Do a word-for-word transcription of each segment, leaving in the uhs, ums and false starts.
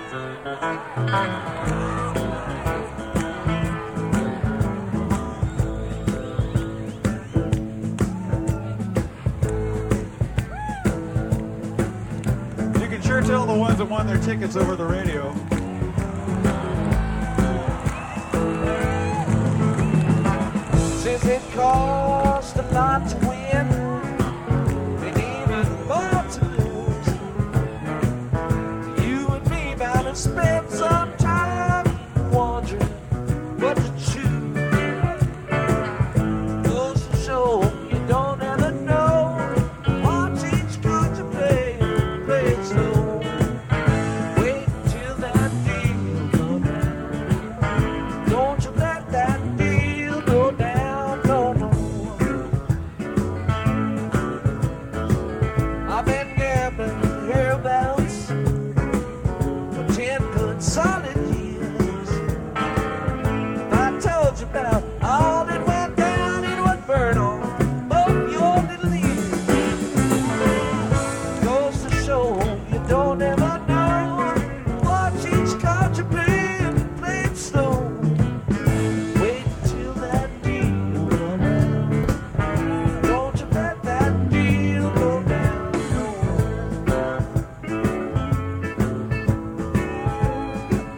You can sure tell the ones that won their tickets over the radio. Since it cost a lot to win, and even more to lose, you and me bound to spend some time wondering what to choose. Goes to show you don't ever know. Watch each card you play, play it slow. Wait till that deal go down. Don't you let that deal go down, no, no. I've been gambling hereabouts for ten good solid years. If I told you about all that went down, it would burn on both your little ears. Goes to show you don't ever know. Watch each card you play and play it slow. Wait till that deal go down. Don't you let that deal go down. No.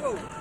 go.